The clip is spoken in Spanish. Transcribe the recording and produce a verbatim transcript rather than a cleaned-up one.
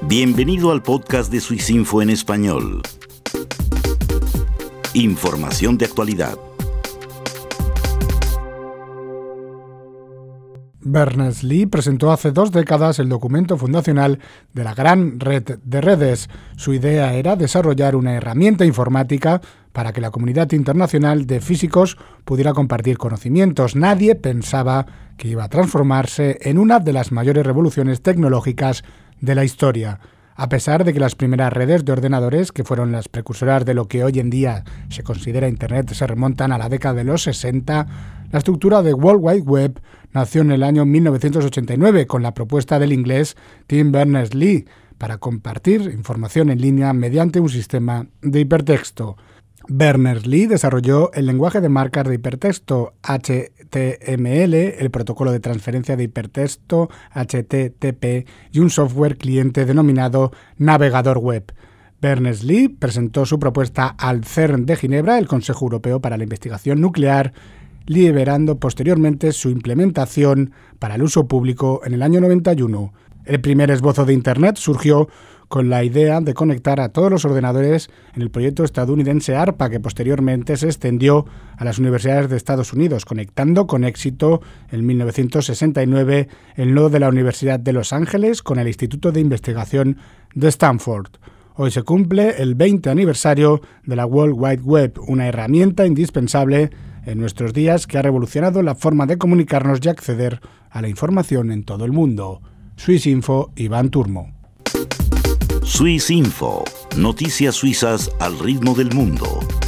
Bienvenido al podcast de Swissinfo en español. Información de actualidad. Berners-Lee presentó hace dos décadas el documento fundacional de la Gran Red de Redes. Su idea era desarrollar una herramienta informática para que la comunidad internacional de físicos pudiera compartir conocimientos. Nadie pensaba que iba a transformarse en una de las mayores revoluciones tecnológicas de la historia. A pesar de que las primeras redes de ordenadores, que fueron las precursoras de lo que hoy en día se considera Internet, se remontan a la década de los sesenta, la estructura de World Wide Web nació en el año mil novecientos ochenta y nueve con la propuesta del inglés Tim Berners-Lee para compartir información en línea mediante un sistema de hipertexto. Berners-Lee desarrolló el lenguaje de marcas de hipertexto H T M L, el protocolo de transferencia de hipertexto H T T P y un software cliente denominado navegador web. Berners-Lee presentó su propuesta al CERN de Ginebra, el Consejo Europeo para la Investigación Nuclear, liberando posteriormente su implementación para el uso público en el año noventa y uno. El primer esbozo de Internet surgió con la idea de conectar a todos los ordenadores en el proyecto estadounidense ARPA, que posteriormente se extendió a las universidades de Estados Unidos, conectando con éxito en mil novecientos sesenta y nueve el nodo de la Universidad de Los Ángeles con el Instituto de Investigación de Stanford. Hoy se cumple el veinte aniversario de la World Wide Web, una herramienta indispensable en nuestros días que ha revolucionado la forma de comunicarnos y acceder a la información en todo el mundo. Swissinfo, Iván Turmo. Swissinfo, noticias suizas al ritmo del mundo.